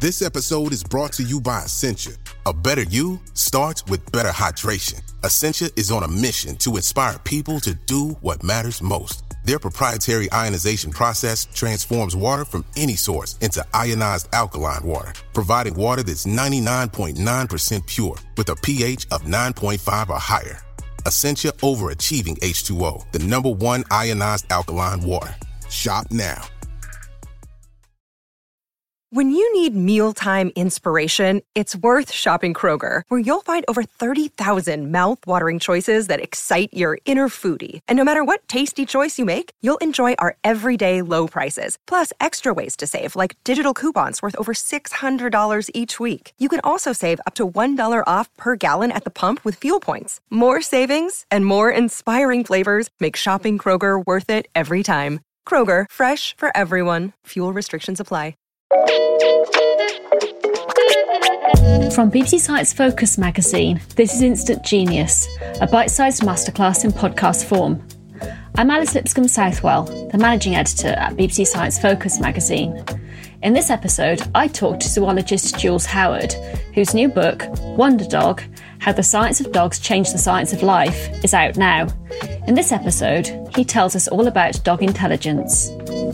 This episode is brought to you by Essentia. A better you starts with better hydration. Essentia is on a mission to inspire people to do what matters most. Their proprietary ionization process transforms water from any source into ionized alkaline water, providing water that's 99.9% pure with a pH of 9.5 or higher. Essentia overachieving H2O, the #1 ionized alkaline water. Shop now. When you need mealtime inspiration, it's worth shopping Kroger, where you'll find over 30,000 mouth-watering choices that excite your inner foodie. And no matter what tasty choice you make, you'll enjoy our everyday low prices, plus extra ways to save, like digital coupons worth over $600 each week. You can also save up to $1 off per gallon at the pump with fuel points. More savings and more inspiring flavors make shopping Kroger worth it every time. Kroger, fresh for everyone. Fuel restrictions apply. From BBC Science Focus magazine, this is Instant Genius, a bite-sized masterclass in podcast form. I'm Alice Lipscomb Southwell, the managing editor at BBC Science Focus magazine. In this episode, I talked to zoologist Jules Howard, whose new book, Wonder Dog: How the Science of Dogs Changed the Science of Life, is out now. In this episode, he tells us all about dog intelligence.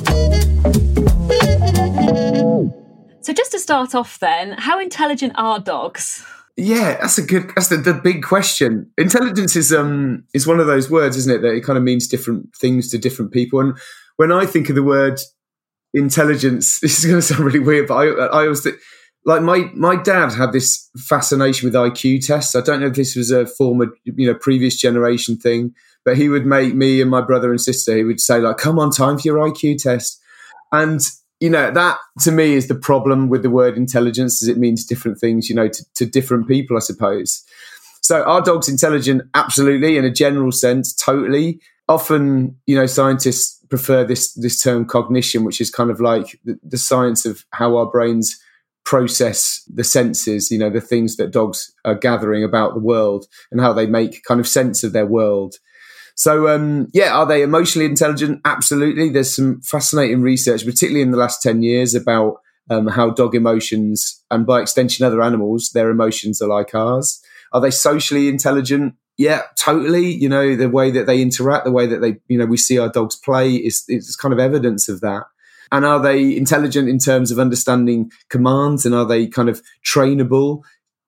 So just to start off then, how intelligent are dogs? Yeah, that's the big question. Intelligence is one of those words, isn't it, that it kind of means different things to different people. And when I think of the word intelligence, this is going to sound really weird, but I always think, like my dad had this fascination with IQ tests. I don't know if this was a former, previous generation thing, but he would make me and my brother and sister, he would say, like, come on, time for your IQ test. And that to me is the problem with the word intelligence, is it means different things, to different people, I suppose. So are dogs intelligent? Absolutely. In a general sense, totally. Often, scientists prefer this term cognition, which is kind of like the science of how our brains process the senses, the things that dogs are gathering about the world and how they make kind of sense of their world. So, are they emotionally intelligent? Absolutely. There's some fascinating research, particularly in the last 10 years, about how dog emotions, and by extension other animals, their emotions are like ours. Are they socially intelligent? Yeah, totally. The way that they interact, the way that they, we see our dogs play is kind of evidence of that. And are they intelligent in terms of understanding commands, and are they kind of trainable?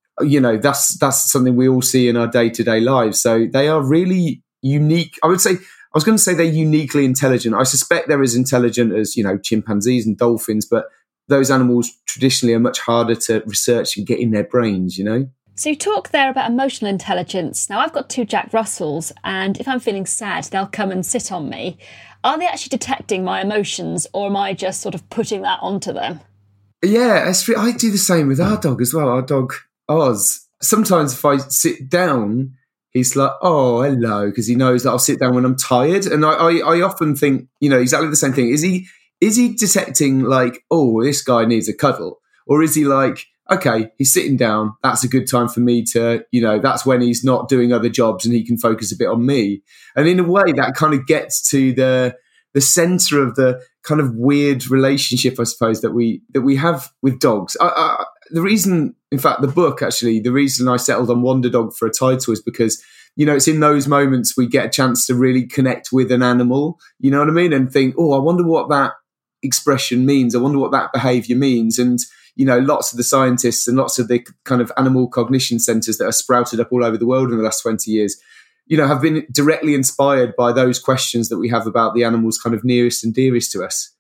That's something we all see in our day-to-day lives. So they are really unique. I was going to say they're uniquely intelligent. I suspect they're as intelligent as, chimpanzees and dolphins, but those animals traditionally are much harder to research and get in their brains, So you talk there about emotional intelligence. Now, I've got 2 Jack Russells, and if I'm feeling sad, they'll come and sit on me. Are they actually detecting my emotions, or am I just sort of putting that onto them? Yeah, I do the same with our dog as well. Our dog, Oz. Sometimes if I sit down, he's like, oh, hello, because he knows that I'll sit down when I'm tired. And I often think, exactly the same thing. Is he detecting like, oh, this guy needs a cuddle? Or is he like, okay, he's sitting down, that's a good time for me to, that's when he's not doing other jobs and he can focus a bit on me. And in a way that kind of gets to the center of the kind of weird relationship, I suppose, that we have with dogs. The reason, in fact, the book, actually, the reason I settled on Wonder Dog for a title is because, it's in those moments we get a chance to really connect with an animal, you know what I mean? And think, oh, I wonder what that expression means. I wonder what that behavior means. And, lots of the scientists and lots of the kind of animal cognition centers that are sprouted up all over the world in the last 20 years, have been directly inspired by those questions that we have about the animals kind of nearest and dearest to us.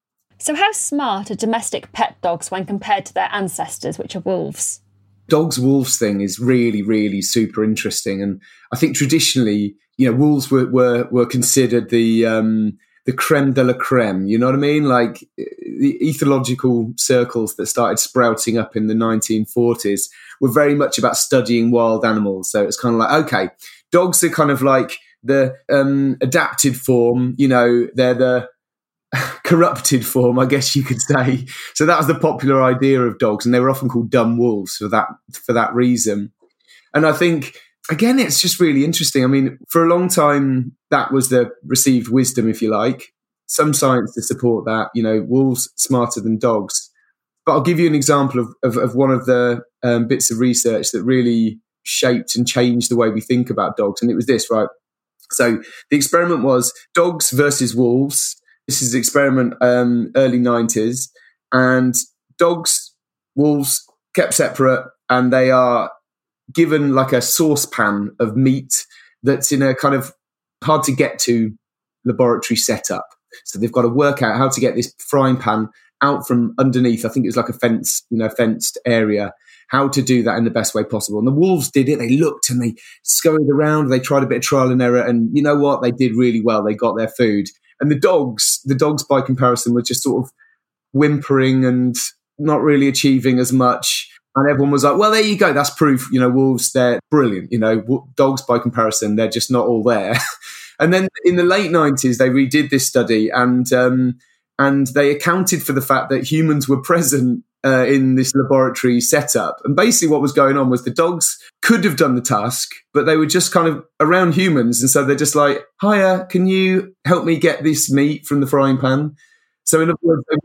So how smart are domestic pet dogs when compared to their ancestors, which are wolves? Dogs-wolves thing is really, really super interesting. And I think traditionally, wolves were considered the creme de la creme, you know what I mean? Like the ethological circles that started sprouting up in the 1940s were very much about studying wild animals. So it's kind of like, okay, dogs are kind of like the adapted form, they're the corrupted form, I guess you could say. So that was the popular idea of dogs, and they were often called dumb wolves for that reason. And I think, again, it's just really interesting. I mean, for a long time, that was the received wisdom, if you like. Some science to support that, wolves smarter than dogs. But I'll give you an example of one of the bits of research that really shaped and changed the way we think about dogs. And it was this, right? So the experiment was dogs versus wolves. This is an experiment early 90s. And dogs, wolves kept separate, and they are given like a saucepan of meat that's in a kind of hard to get to laboratory setup. So they've got to work out how to get this frying pan out from underneath. I think it was like a fenced area, how to do that in the best way possible. And the wolves did it. They looked and they scurried around. They tried a bit of trial and error. And you know what? They did really well. They got their food. And the dogs by comparison were just sort of whimpering and not really achieving as much. And everyone was like, well, there you go. That's proof. Wolves, they're brilliant. Dogs by comparison, they're just not all there. And then in the late 90s, they redid this study and they accounted for the fact that humans were present in this laboratory setup. And basically what was going on was the dogs could have done the task, but they were just kind of around humans. And so they're just like, hiya, can you help me get this meat from the frying pan? So in other words, they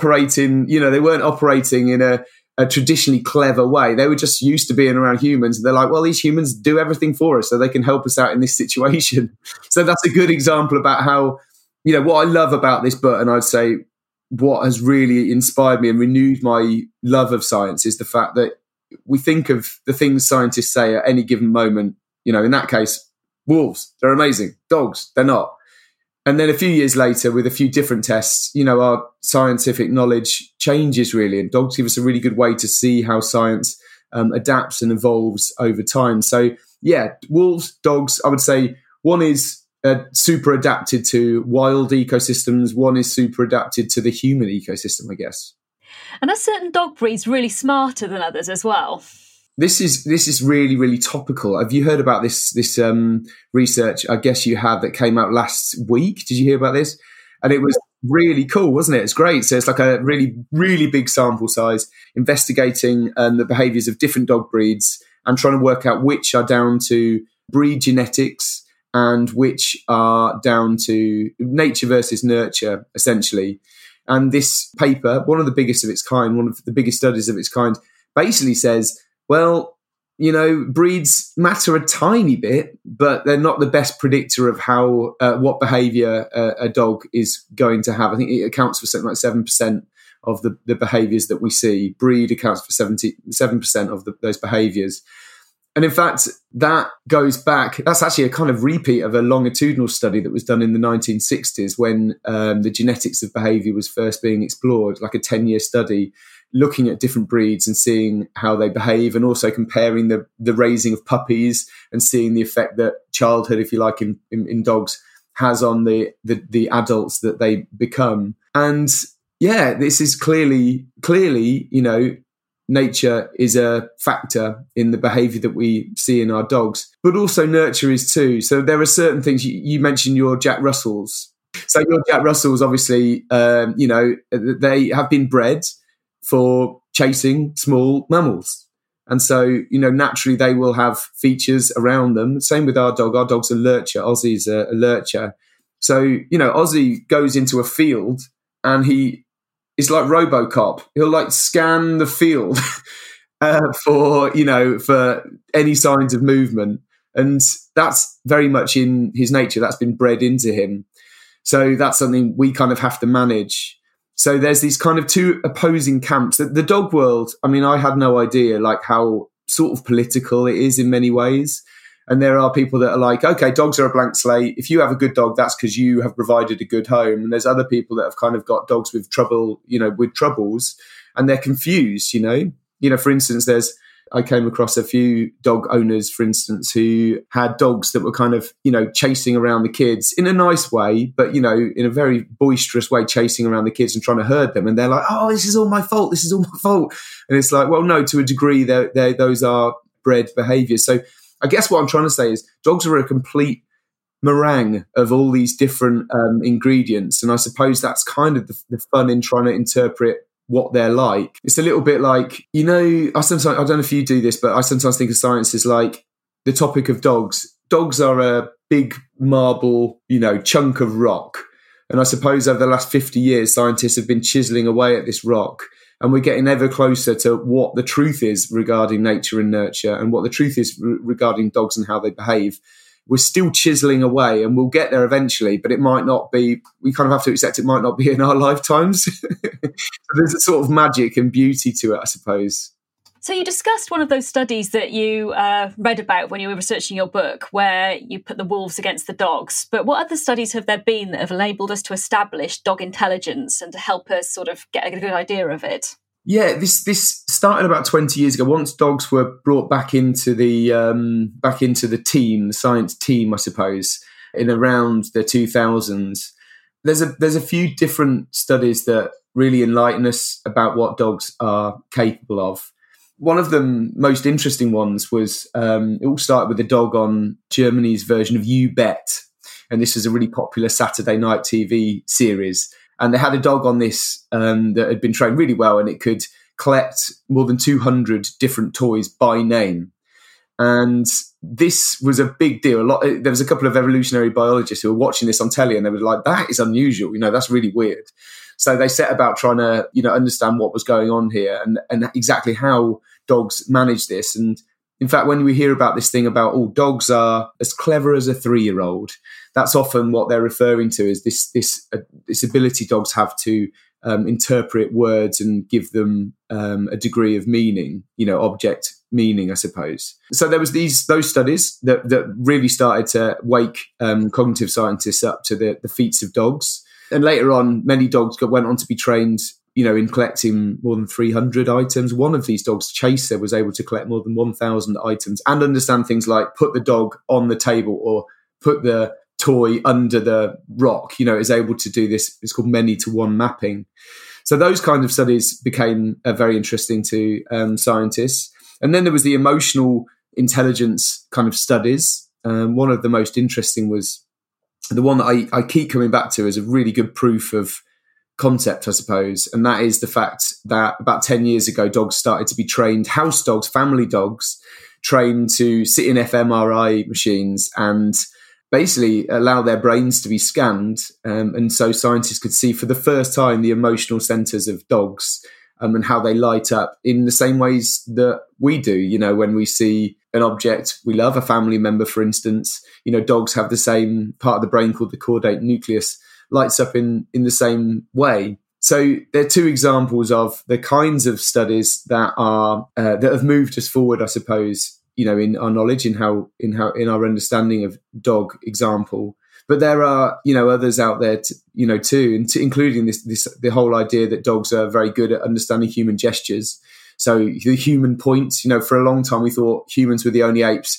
weren't operating in a traditionally clever way. They were just used to being around humans. They're like, well, these humans do everything for us, so they can help us out in this situation. So that's a good example about how, what I love about this book, and I'd say what has really inspired me and renewed my love of science, is the fact that we think of the things scientists say at any given moment. In that case, wolves, they're amazing. Dogs, they're not. And then a few years later, with a few different tests, our scientific knowledge changes really. And dogs give us a really good way to see how science adapts and evolves over time. So, yeah, wolves, dogs, I would say one is super adapted to wild ecosystems. One is super adapted to the human ecosystem, I guess. And are certain dog breeds really smarter than others as well? This is really, really topical. Have you heard about this research? I guess you have, that came out last week. Did you hear about this? And it was really cool, wasn't it? It's great. So it's like a really, really big sample size, investigating the behaviours of different dog breeds and trying to work out which are down to breed genetics and which are down to nature versus nurture, essentially. And this paper, one of the biggest of its kind, one of the biggest studies of its kind, basically says, well, breeds matter a tiny bit, but they're not the best predictor of how what behaviour a dog is going to have. I think it accounts for something like 7% of the behaviours that we see. Breed accounts for 77% of those behaviours. And in fact, that goes back, that's actually a kind of repeat of a longitudinal study that was done in the 1960s when the genetics of behaviour was first being explored, like a 10-year study looking at different breeds and seeing how they behave, and also comparing the raising of puppies and seeing the effect that childhood, if you like, in dogs has on the adults that they become. And yeah, this is clearly, nature is a factor in the behaviour that we see in our dogs, but also nurture is too. So there are certain things, you mentioned your Jack Russells. So your Jack Russells, obviously, they have been bred for chasing small mammals. And so, naturally they will have features around them. Same with our dog. Our dog's a lurcher. Ozzy's a lurcher. So, Ozzy goes into a field and it's like RoboCop. He'll like scan the field for any signs of movement. And that's very much in his nature. That's been bred into him. So that's something we kind of have to manage. So there's these kind of two opposing camps. The dog world, I mean, I had no idea like how sort of political it is in many ways. And there are people that are like, okay, dogs are a blank slate. If you have a good dog, that's because you have provided a good home. And there's other people that have kind of got dogs with trouble, with troubles, and they're confused, for instance, I came across a few dog owners, for instance, who had dogs that were kind of, chasing around the kids in a nice way, but, in a very boisterous way, chasing around the kids and trying to herd them. And they're like, oh, this is all my fault. This is all my fault. And it's like, well, no, to a degree, those are bred behaviours. So I guess what I'm trying to say is dogs are a complete meringue of all these different ingredients. And I suppose that's kind of the fun in trying to interpret what they're like. It's a little bit like, I don't know if you do this, but I sometimes think of science as like the topic of dogs. Dogs are a big marble, chunk of rock. And I suppose over the last 50 years, scientists have been chiseling away at this rock. and we're getting ever closer to what the truth is regarding nature and nurture and what the truth is regarding dogs and how they behave. We're still chiseling away, and we'll get there eventually, but it might not be, we kind of have to accept it might not be in our lifetimes. So there's a sort of magic and beauty to it, I suppose. So you discussed one of those studies that you read about when you were researching your book, where you put the wolves against the dogs. But what other studies have there been that have enabled us to establish dog intelligence and to help us sort of get a good idea of it? Yeah, this started about 20 years ago. Once dogs were brought back into the team, the science team, I suppose, in around the 2000s. There's a few different studies that really enlighten us about what dogs are capable of. One of the most interesting ones was it all started with a dog on Germany's version of You Bet, and this was a really popular Saturday night TV series. And they had a dog on this that had been trained really well, and it could collect more than 200 different toys by name. And this was a big deal. There was a couple of evolutionary biologists who were watching this on telly, and they were like, "That is unusual. That's really weird." So they set about trying to, understand what was going on here and exactly how dogs manage this. And in fact, when we hear about this thing about, dogs are as clever as a 3-year-old, that's often what they're referring to as this ability dogs have to interpret words and give them a degree of meaning, object meaning, I suppose. So there was those studies that really started to wake cognitive scientists up to the feats of dogs. And later on, many dogs went on to be trained, in collecting more than 300 items. One of these dogs, Chaser, was able to collect more than 1,000 items and understand things like put the dog on the table or put the toy under the rock, is able to do this. It's called many-to-one mapping. So those kind of studies became very interesting to scientists. And then there was the emotional intelligence kind of studies. One of the most interesting was the one that I keep coming back to as a really good proof of concept, I suppose. And that is the fact that about 10 years ago, dogs started to be trained, house dogs, family dogs, trained to sit in fMRI machines and basically allow their brains to be scanned. And so scientists could see for the first time the emotional centers of dogs and how they light up in the same ways that we do. When we see an object we love, a family member, for instance, dogs have the same part of the brain called the caudate nucleus, lights up in the same way. So there are two examples of the kinds of studies that are that have moved us forward, I suppose, in our knowledge, in our understanding of dog example. But there are, others out there, too, including the whole idea that dogs are very good at understanding human gestures. So the human point, for a long time we thought humans were the only apes,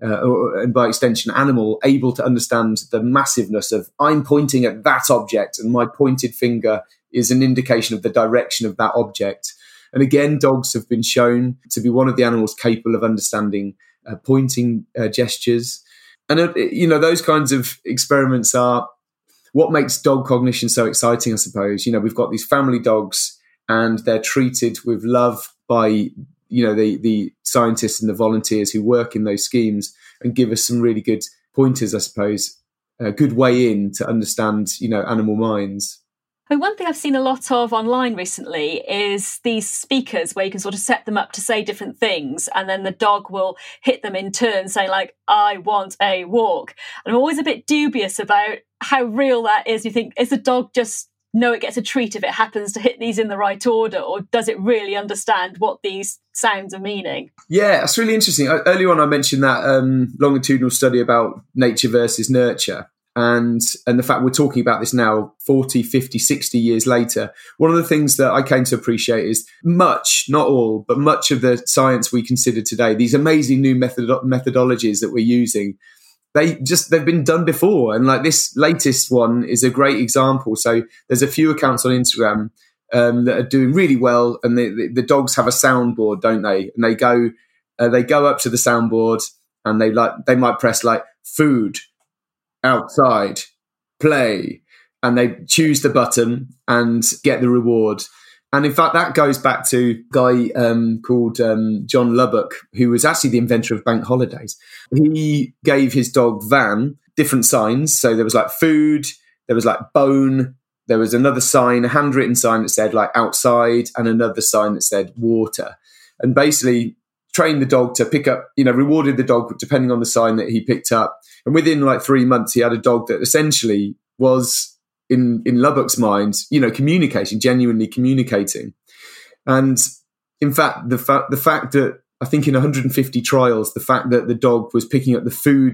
and by extension animal, able to understand the massiveness of I'm pointing at that object and my pointed finger is an indication of the direction of that object. And again, dogs have been shown to be one of the animals capable of understanding pointing gestures. And, those kinds of experiments are what makes dog cognition so exciting, I suppose. We've got these family dogs and they're treated with love by, the scientists and the volunteers who work in those schemes and give us some really good pointers, I suppose, a good way in to understand, animal minds. One thing I've seen a lot of online recently is these speakers where you can sort of set them up to say different things and then the dog will hit them in turn saying like, I want a walk. And I'm always a bit dubious about how real that is. You think, is the dog just know it gets a treat if it happens to hit these in the right order, or does it really understand what these sounds are meaning? Yeah, that's really interesting. Earlier on I mentioned that longitudinal study about nature versus nurture. And the fact we're talking about this now 40, 50, 60 years later, one of the things that I came to appreciate is much, not all, but much of the science we consider today, these amazing new methodologies that we're using, they've been done before. And like this latest one is a great example. So there's a few accounts on Instagram that are doing really well. And the dogs have a soundboard, don't they? And they go up to the soundboard and they might press like food, outside, play, and they choose the button and get the reward. And in fact, that goes back to a guy called John Lubbock, who was actually the inventor of bank holidays. He gave his dog Van different signs. So there was like food, there was like bone, there was another sign, a handwritten sign that said like outside, and another sign that said water. And basically trained the dog to pick up, rewarded the dog depending on the sign that he picked up. And within like 3 months, he had a dog that essentially was in Lubbock's mind, genuinely communicating. And in fact, the fact that I think in 150 trials, the fact that the dog was picking up the food,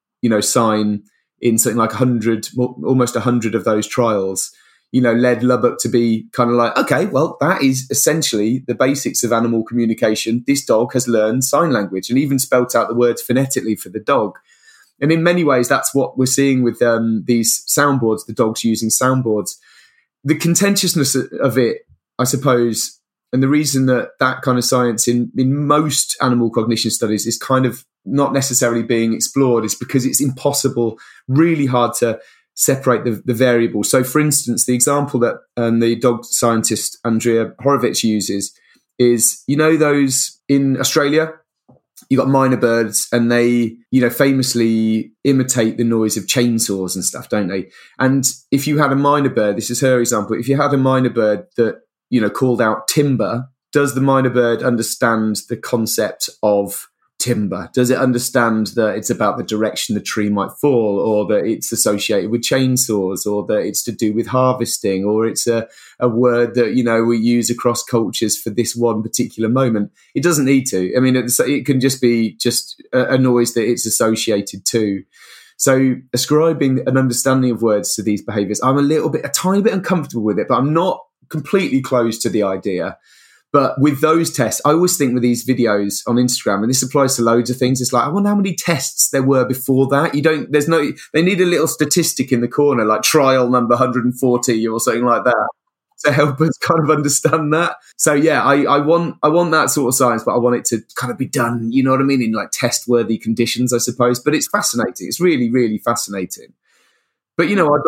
sign in something like 100, almost 100 of those trials, led Lubbock to be kind of like, okay, well, that is essentially the basics of animal communication. This dog has learned sign language and even spelt out the words phonetically for the dog. And in many ways, that's what we're seeing with these soundboards, the dogs using soundboards. The contentiousness of it, I suppose, and the reason that kind of science in most animal cognition studies is kind of not necessarily being explored is because it's impossible, really hard to separate the variables. So, for instance, the example that the dog scientist Andrea Horowitz uses is, those in Australia, you got minor birds and they, famously imitate the noise of chainsaws and stuff, don't they? And if you had a minor bird, this is her example, if you had a minor bird that, called out timber, does the minor bird understand the concept of timber? Does it understand that it's about the direction the tree might fall, or that it's associated with chainsaws, or that it's to do with harvesting, or it's a word that, we use across cultures for this one particular moment? It doesn't need to. I mean, it can just be a noise that it's associated to. So ascribing an understanding of words to these behaviours, I'm a tiny bit uncomfortable with it, but I'm not completely closed to the idea. But with those tests, I always think with these videos on Instagram, and this applies to loads of things, it's like, I wonder how many tests there were before that. They need a little statistic in the corner, like trial number 140 or something like that, to help us kind of understand that. So yeah, I want that sort of science, but I want it to kind of be done, you know what I mean, in like test-worthy conditions, I suppose. But it's fascinating. It's really, really fascinating. But,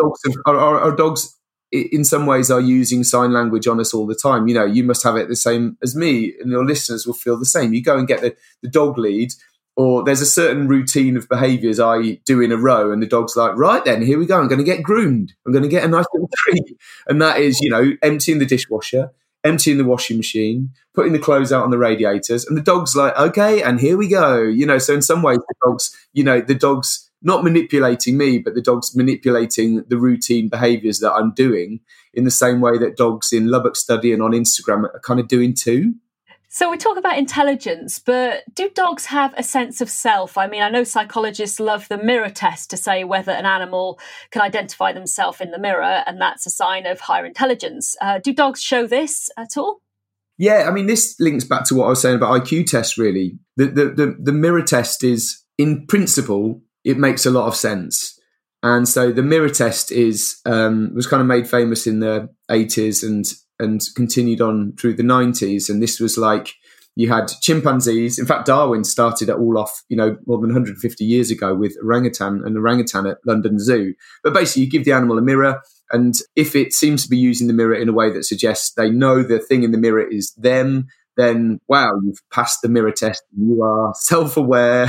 our dogs in some ways are using sign language on us all the time. You must have it the same as me, and your listeners will feel the same. You go and get the dog lead, or there's a certain routine of behaviours I do in a row, and the dog's like, right then, here we go. I'm going to get groomed. I'm going to get a nice little treat. And that is, emptying the dishwasher, emptying the washing machine, putting the clothes out on the radiators. And the dog's like, okay, and here we go. So in some ways, the dog's not manipulating me, but the dog's manipulating the routine behaviours that I'm doing in the same way that dogs in Lubbock study and on Instagram are kind of doing too. So we talk about intelligence, but do dogs have a sense of self? I mean, I know psychologists love the mirror test to say whether an animal can identify themselves in the mirror, and that's a sign of higher intelligence. Do dogs show this at all? Yeah, I mean, this links back to what I was saying about IQ tests, really. The mirror test is, in principle, it makes a lot of sense. And so the mirror test was kind of made famous in the 80s and continued on through the 90s. And this was like, you had chimpanzees. In fact, Darwin started it all off, more than 150 years ago with an orangutan at London Zoo. But basically, you give the animal a mirror, and if it seems to be using the mirror in a way that suggests they know the thing in the mirror is them, then, wow, you've passed the mirror test. You are self-aware.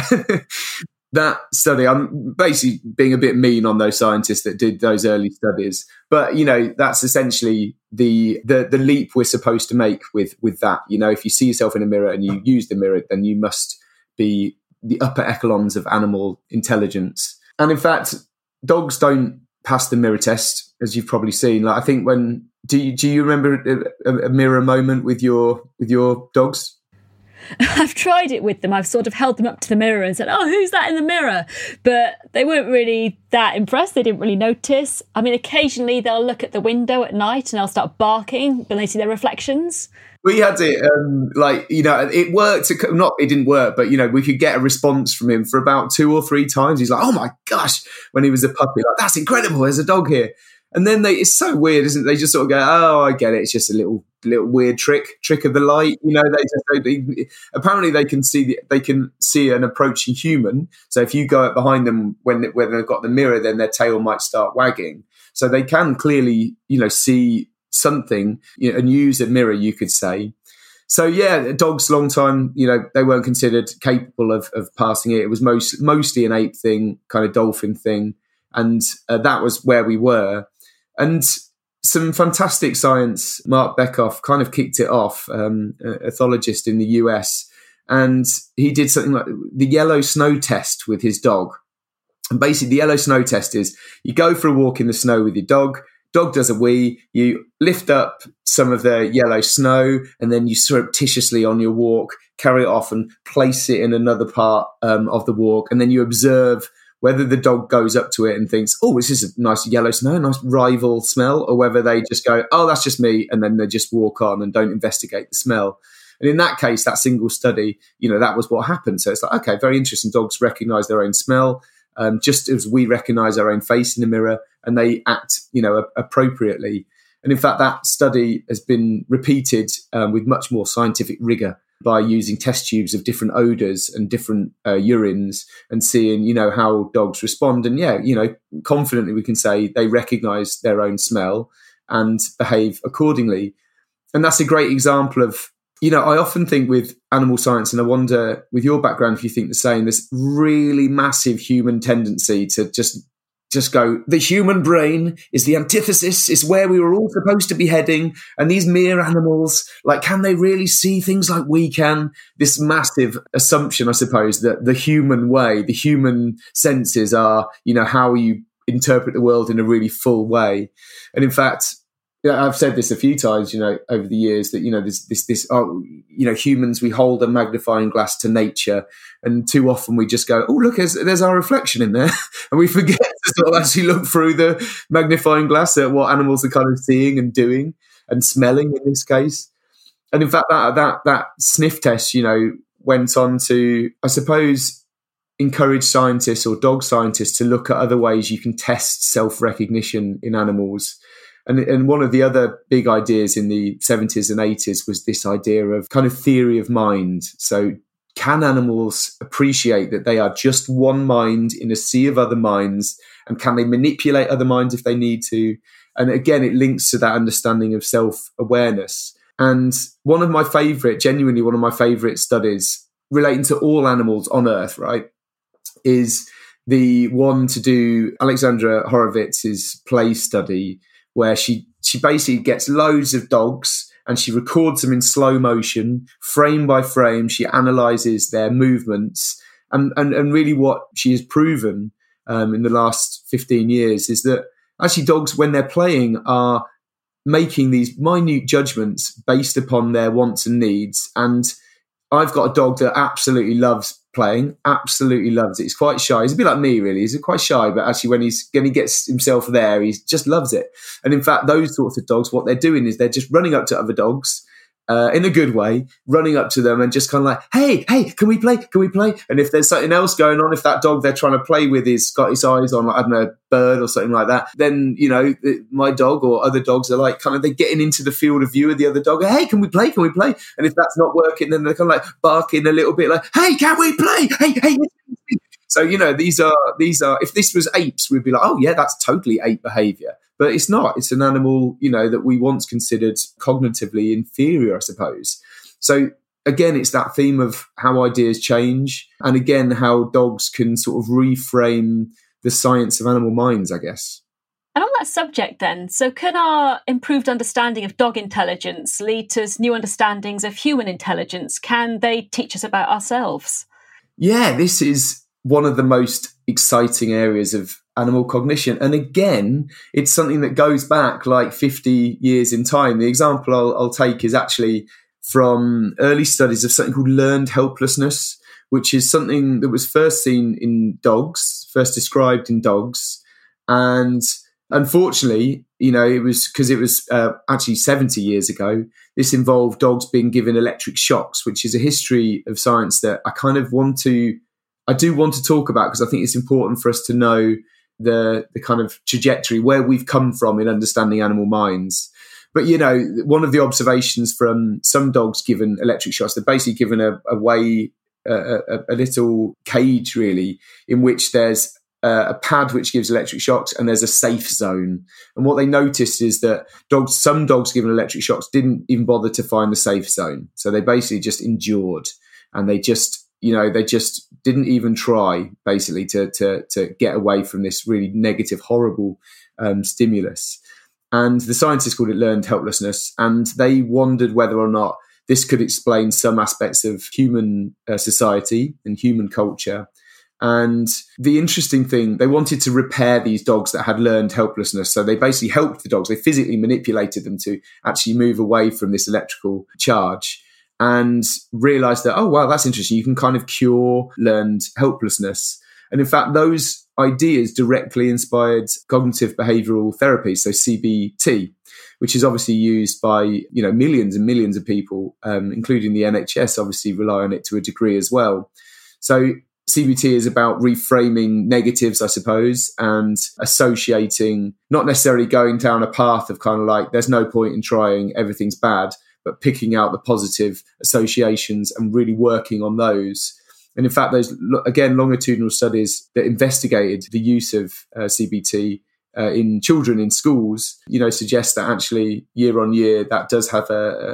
That study, I'm basically being a bit mean on those scientists that did those early studies, but that's essentially the leap we're supposed to make with that. If you see yourself in a mirror and you use the mirror, then you must be the upper echelons of animal intelligence. And in fact, dogs don't pass the mirror test, as you've probably seen. Like, I think do you remember a mirror moment with your dogs? I've tried it with them. I've sort of held them up to the mirror and said, oh, who's that in the mirror? But they weren't really that impressed. They didn't really notice. I mean, occasionally they'll look at the window at night and they'll start barking when they see their reflections. We had it, it worked. It didn't work, but, we could get a response from him for about 2 or 3 times. He's like, oh my gosh, when he was a puppy, like, that's incredible. There's a dog here. And then it's so weird, isn't it? They just sort of go, oh, I get it. It's just a little weird trick of the light. Apparently they can see an approaching human. So if you go up behind them when they've got the mirror, then their tail might start wagging. So they can clearly, see something, and use a mirror, you could say. So yeah, dogs, long time, they weren't considered capable of passing it. It was mostly an ape thing, kind of dolphin thing. And that was where we were. And some fantastic science. Mark Bekoff kind of kicked it off, a ethologist in the US, and he did something like the yellow snow test with his dog. And basically the yellow snow test is you go for a walk in the snow with your dog does a wee, you lift up some of the yellow snow, and then you surreptitiously on your walk carry it off and place it in another part of the walk, and then you observe whether the dog goes up to it and thinks, oh, this is a nice yellow snow, a nice rival smell, or whether they just go, oh, that's just me, and then they just walk on and don't investigate the smell. And in that case, that single study, that was what happened. So it's like, okay, very interesting. Dogs recognize their own smell, just as we recognize our own face in the mirror, and they act, appropriately. And in fact, that study has been repeated with much more scientific rigor by using test tubes of different odors and different urines and seeing, how dogs respond. And confidently we can say they recognize their own smell and behave accordingly. And that's a great example of, I often think with animal science, and I wonder with your background if you think the same, this really massive human tendency to just go, the human brain is the antithesis, is where we were all supposed to be heading, and these mere animals, can they really see things like we can? This massive assumption, I suppose, that the human way, the human senses are, how you interpret the world in a really full way. And in fact, I've said this a few times, over the years that, there's humans, we hold a magnifying glass to nature, and too often we just go, oh, look, there's our reflection in there. And we forget to sort of actually look through the magnifying glass at what animals are kind of seeing and doing and smelling in this case. And in fact, that sniff test, went on to, I suppose, encourage scientists or dog scientists to look at other ways you can test self-recognition in animals. And one of the other big ideas in the 70s and 80s was this idea of kind of theory of mind. So can animals appreciate that they are just one mind in a sea of other minds? And can they manipulate other minds if they need to? And again, it links to that understanding of self-awareness. And genuinely one of my favorite studies relating to all animals on Earth, right, is the one to do Alexandra Horowitz's play study, where she basically gets loads of dogs and she records them in slow motion, frame by frame. She analyzes their movements. And really what she has proven in the last 15 years is that actually dogs, when they're playing, are making these minute judgments based upon their wants and needs. And I've got a dog that absolutely loves playing, absolutely loves it. He's quite shy. He's a bit like me, really. He's quite shy, but actually when he gets himself there, he just loves it. And in fact, those sorts of dogs, what they're doing is they're just running up to other dogs in a good way, running up to them and just kind of like, hey, can we play? Can we play? And if there's something else going on, if that dog they're trying to play with is got his eyes on, I don't know, a bird or something like that, then, my dog or other dogs are like kind of, they're getting into the field of view of the other dog. Hey, can we play? Can we play? And if that's not working, then they're kind of like barking a little bit like, hey, can we play? Hey. So, these are, if this was apes, we'd be like, oh yeah, that's totally ape behavior. But it's not. It's an animal, that we once considered cognitively inferior, I suppose. So again, it's that theme of how ideas change, and again, how dogs can sort of reframe the science of animal minds, I guess. And on that subject then, so can our improved understanding of dog intelligence lead to new understandings of human intelligence? Can they teach us about ourselves? Yeah, this is one of the most exciting areas of animal cognition. And again, it's something that goes back like 50 years in time. The example I'll take is actually from early studies of something called learned helplessness, which is something that was first seen in dogs, first described in dogs. And unfortunately, it was because it was actually 70 years ago. This involved dogs being given electric shocks, which is a history of science that I do want to talk about, because I think it's important for us to know the kind of trajectory where we've come from in understanding animal minds. But, one of the observations from some dogs given electric shocks, they're basically given a little cage, really, in which there's a pad which gives electric shocks, and there's a safe zone. And what they noticed is that some dogs given electric shocks didn't even bother to find the safe zone. So they basically just endured, and they just didn't even try, basically, to get away from this really negative, horrible stimulus. And the scientists called it learned helplessness. And they wondered whether or not this could explain some aspects of human society and human culture. And the interesting thing, they wanted to repair these dogs that had learned helplessness. So they basically helped the dogs. They physically manipulated them to actually move away from this electrical charge, and realized that, oh, wow, that's interesting. You can kind of cure learned helplessness. And in fact, those ideas directly inspired cognitive behavioral therapy, so CBT, which is obviously used by, millions and millions of people, including the NHS, obviously rely on it to a degree as well. So CBT is about reframing negatives, I suppose, and associating, not necessarily going down a path of kind of like, there's no point in trying, everything's bad, but picking out the positive associations and really working on those. And in fact, there's, again, longitudinal studies that investigated the use of CBT in children in schools, suggest that actually year on year, that does have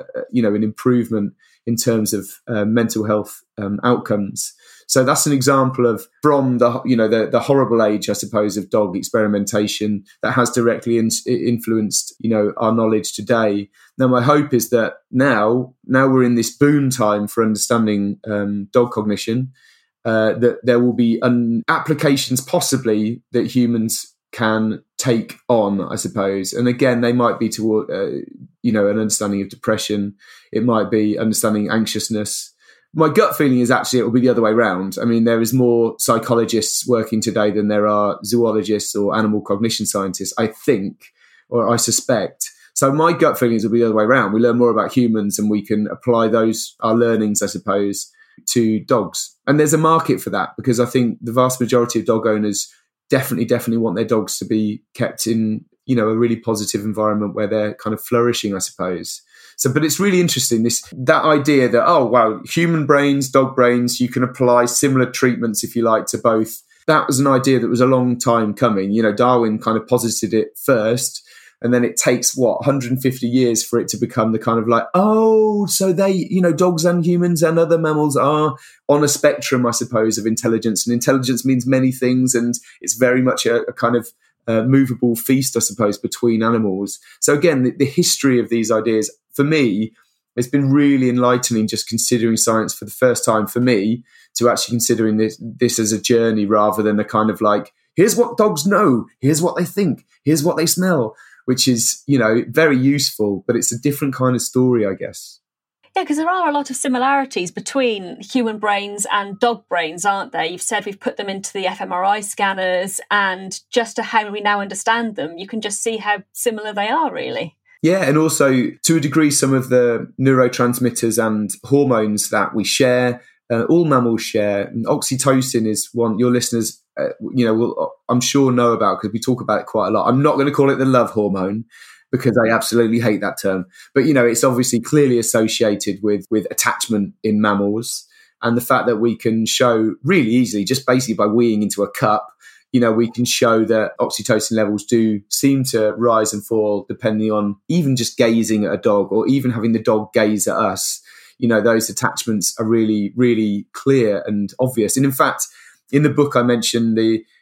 an improvement in terms of mental health outcomes. So that's an example of, from the horrible age, I suppose, of dog experimentation that has directly influenced, our knowledge today. Now, my hope is that now we're in this boom time for understanding dog cognition, that there will be applications possibly that humans can take on, I suppose. And again, they might be toward, an understanding of depression. It might be understanding anxiousness. My gut feeling is actually it will be the other way around. I mean, there is more psychologists working today than there are zoologists or animal cognition scientists, I think, or I suspect. So my gut feeling is it will be the other way around. We learn more about humans and we can apply our learnings, I suppose, to dogs. And there's a market for that, because I think the vast majority of dog owners definitely want their dogs to be kept in, a really positive environment where they're kind of flourishing, I suppose. So, but it's really interesting, that idea that, oh, wow, human brains, dog brains, you can apply similar treatments, if you like, to both. That was an idea that was a long time coming. Darwin kind of posited it first, and then it takes, 150 years for it to become the kind of like, oh, so they, dogs and humans and other mammals are on a spectrum, I suppose, of intelligence. And intelligence means many things, and it's very much a kind of movable feast, I suppose, between animals. So again, the history of these ideas, for me, it's been really enlightening, just considering science for the first time for me, to actually considering this as a journey rather than a kind of like, here's what dogs know, here's what they think, here's what they smell, which is, very useful, but it's a different kind of story, I guess. Yeah, because there are a lot of similarities between human brains and dog brains, aren't there? You've said we've put them into the fMRI scanners, and just to how we now understand them, you can just see how similar they are, really. Yeah, and also, to a degree, some of the neurotransmitters and hormones that we share, all mammals share. And oxytocin is one your listeners, will, I'm sure, know about, because we talk about it quite a lot. I'm not going to call it the love hormone, because I absolutely hate that term. But, it's obviously clearly associated with attachment in mammals. And the fact that we can show really easily, just basically by weeing into a cup, we can show that oxytocin levels do seem to rise and fall depending on even just gazing at a dog, or even having the dog gaze at us. Those attachments are really, really clear and obvious. And in fact, in the book I mentioned,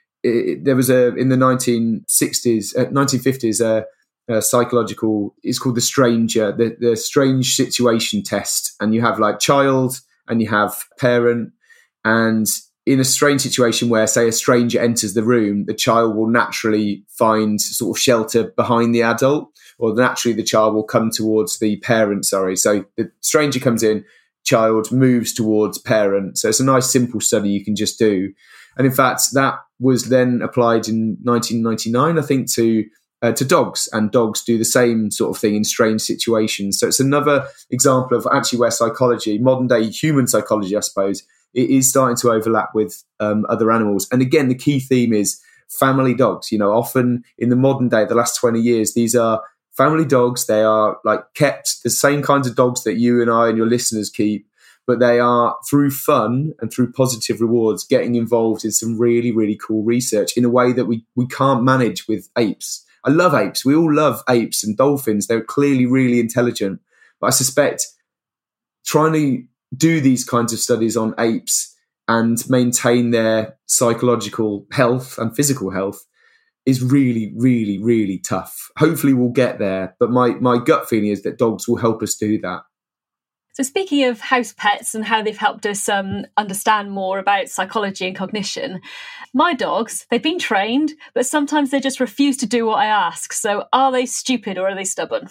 there was in the 1950s, psychological, it's called the strange situation test. And you have like child and you have parent, and in a strange situation where, say, a stranger enters the room, the child will naturally find sort of shelter behind the adult, or naturally the child will come towards the parent, So the stranger comes in, child moves towards parent. So it's a nice simple study you can just do. And in fact, that was then applied in 1999, I think, to dogs, and dogs do the same sort of thing in strange situations. So it's another example of actually where psychology, modern day human psychology, I suppose, it is starting to overlap with other animals. And again, the key theme is family dogs. Often in the modern day, the last 20 years, these are family dogs. They are like kept the same kinds of dogs that you and I and your listeners keep, but they are, through fun and through positive rewards, getting involved in some really, really cool research in a way that we can't manage with apes. I love apes. We all love apes and dolphins. They're clearly really intelligent. But I suspect trying to do these kinds of studies on apes and maintain their psychological health and physical health is really, really, really tough. Hopefully we'll get there, but my gut feeling is that dogs will help us do that. So speaking of house pets and how they've helped us understand more about psychology and cognition, my dogs, they've been trained, but sometimes they just refuse to do what I ask. So are they stupid or are they stubborn?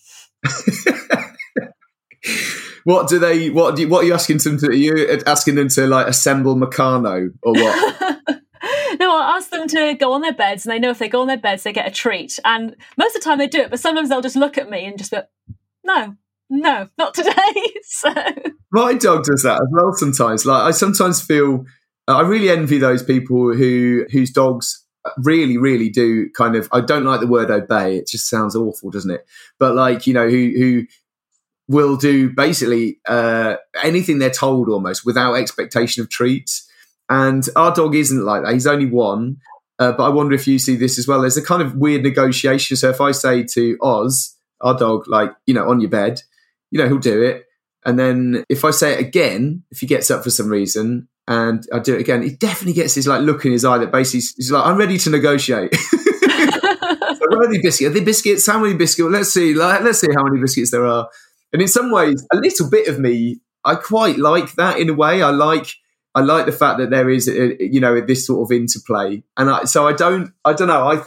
What are you asking them to? Are you asking them to like assemble Meccano or what? No, I'll ask them to go on their beds, and they know if they go on their beds, they get a treat. And most of the time they do it, but sometimes they'll just look at me and just be, no, not today. So my dog does that as well sometimes. Like I sometimes feel, I really envy those people whose dogs really, really do kind of, I don't like the word obey. It just sounds awful, doesn't it? But like, you know, who will do basically anything they're told almost without expectation of treats. And our dog isn't like that. He's only one. But I wonder if you see this as well. There's a kind of weird negotiation. So if I say to Oz, our dog, like, you know, on your bed, you know, he'll do it. And then if I say it again, if he gets up for some reason and I do it again, he definitely gets this like look in his eye that basically he's like, I'm ready to negotiate. So where are the biscuits? Are the biscuits? How many biscuits? Let's see how many biscuits there are. And in some ways, a little bit of me, I quite like that in a way. I like the fact that there is, this sort of interplay. And I don't know. I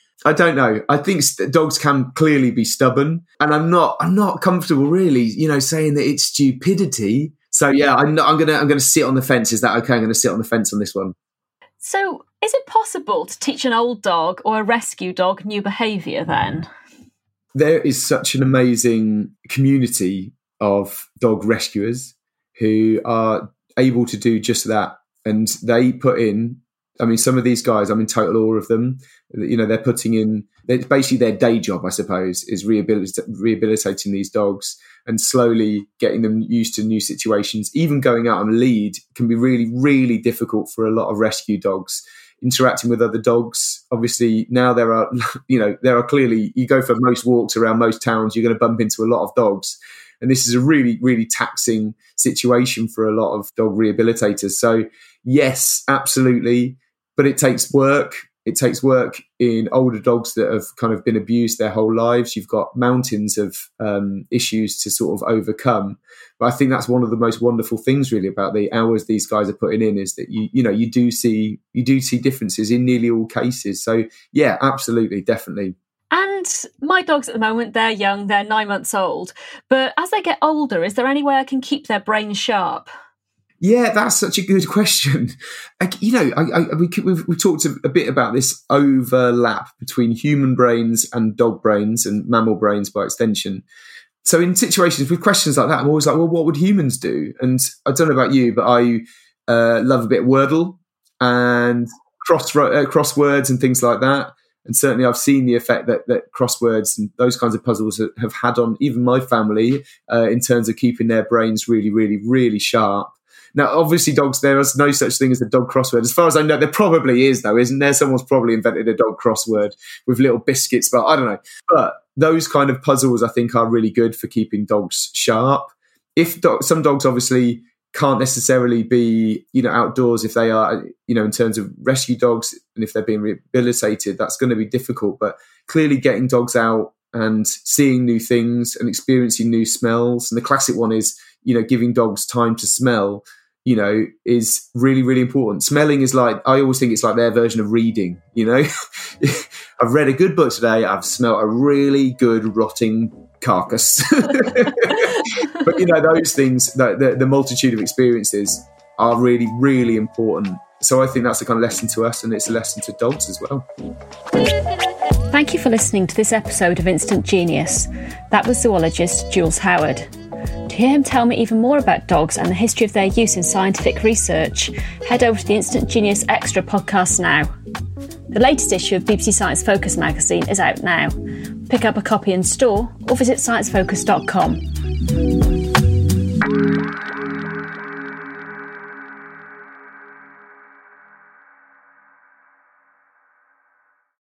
think dogs can clearly be stubborn, and I'm not comfortable really, you know, saying that it's stupidity. So yeah, I'm gonna sit on the fence. Is that okay? I'm gonna sit on the fence on this one. So is it possible to teach an old dog or a rescue dog new behaviour then? There is such an amazing community of dog rescuers who are able to do just that. And they put in, I mean, some of these guys, I'm in total awe of them. You know, they're putting in, basically their day job, I suppose, is rehabilitating these dogs and slowly getting them used to new situations. Even going out on lead can be really, really difficult for a lot of rescue dogs. Interacting with other dogs, obviously now there are clearly, you go for most walks around most towns, you're going to bump into a lot of dogs. And this is a really, really taxing situation for a lot of dog rehabilitators. So yes, absolutely. But it takes work. It takes work in older dogs that have kind of been abused their whole lives. You've got mountains of issues to sort of overcome. But I think that's one of the most wonderful things really about the hours these guys are putting in is that you do see differences in nearly all cases. So yeah, absolutely, definitely. And my dogs at the moment, they're young, they're 9 months old. But as they get older, is there any way I can keep their brains sharp? Yeah, that's such a good question. We've talked a bit about this overlap between human brains and dog brains and mammal brains by extension. So in situations with questions like that, I'm always like, well, what would humans do? And I don't know about you, but I love a bit of Wordle and crosswords and things like that. And certainly I've seen the effect that crosswords and those kinds of puzzles have had on even my family in terms of keeping their brains really, really, really sharp. Now, obviously, dogs, there is no such thing as a dog crossword. As far as I know, there probably is, though, isn't there? Someone's probably invented a dog crossword with little biscuits, but I don't know. But those kind of puzzles, I think, are really good for keeping dogs sharp. Some dogs obviously can't necessarily be, outdoors if they are, in terms of rescue dogs, and if they're being rehabilitated, that's going to be difficult. But clearly getting dogs out and seeing new things and experiencing new smells. And the classic one is, giving dogs time to smell, is really, really important. Smelling is like, I always think it's like their version of reading, I've read a good book today. I've smelled a really good rotting carcass. But, those things, the multitude of experiences are really, really important. So I think that's a kind of lesson to us, and it's a lesson to dogs as well. Thank you for listening to this episode of Instant Genius. That was zoologist Jules Howard. To hear him tell me even more about dogs and the history of their use in scientific research, head over to the Instant Genius Extra podcast now. The latest issue of BBC Science Focus magazine is out now. Pick up a copy in store or visit sciencefocus.com.